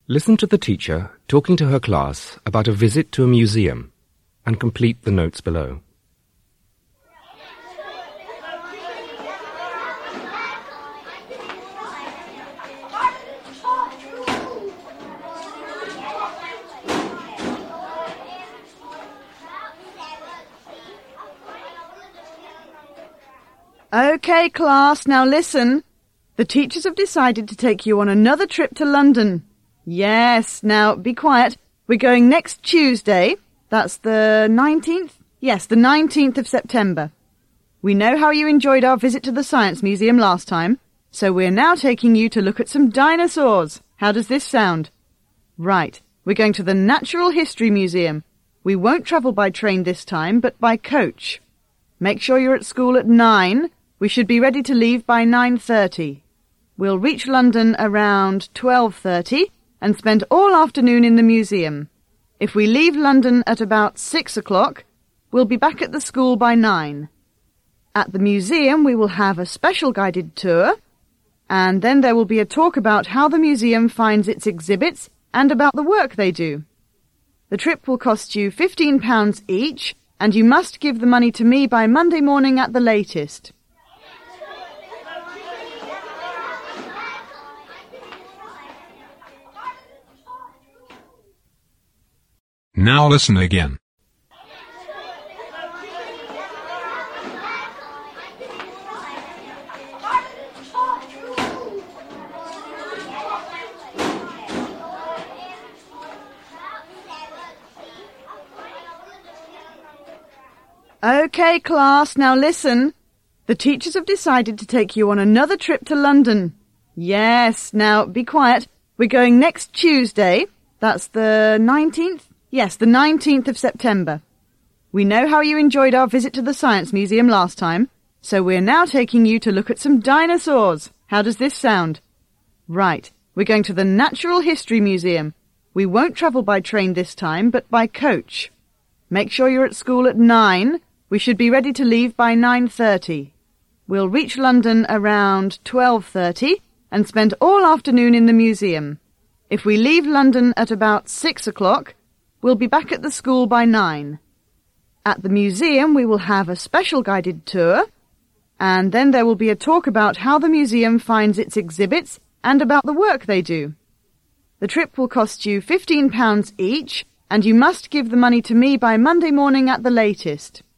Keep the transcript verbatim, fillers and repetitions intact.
Listen to the teacher talking to her class about a visit to a museum and complete the notes below. OK, class, now listen. The teachers have decided to take you on another trip to London. Yes, now be quiet. We're going next Tuesday. That's the nineteenth? Yes, the nineteenth of September. We know how you enjoyed our visit to the Science Museum last time, so we're now taking you to look at some dinosaurs. How does this sound? Right, we're going to the Natural History Museum. We won't travel by train this time, but by coach. Make sure you're at school at nine. We should be ready to leave by nine thirty. We'll reach London around twelve thirty and spend all afternoon in the museum. If we leave London at about six o'clock, we'll be back at the school by nine. At the museum, we will have a special guided tour, and then there will be a talk about how the museum finds its exhibits and about the work they do. The trip will cost you fifteen pounds each, and you must give the money to me by Monday morning at the latest. Now listen again. OK, class, now listen. The teachers have decided to take you on another trip to London. Yes, now be quiet. We're going next Tuesday. That's the nineteenth? Yes, the nineteenth of September. We know how you enjoyed our visit to the Science Museum last time, so we're now taking you to look at some dinosaurs. How does this sound? Right, we're going to the Natural History Museum. We won't travel by train this time, but by coach. Make sure you're at school at nine. We should be ready to leave by nine thirty. We'll reach London around twelve thirty and spend all afternoon in the museum. If we leave London at about six o'clock, we'll be back at the school by nine. At the museum, we will have a special guided tour, and then there will be a talk about how the museum finds its exhibits and about the work they do. The trip will cost you fifteen pounds each, and you must give the money to me by Monday morning at the latest.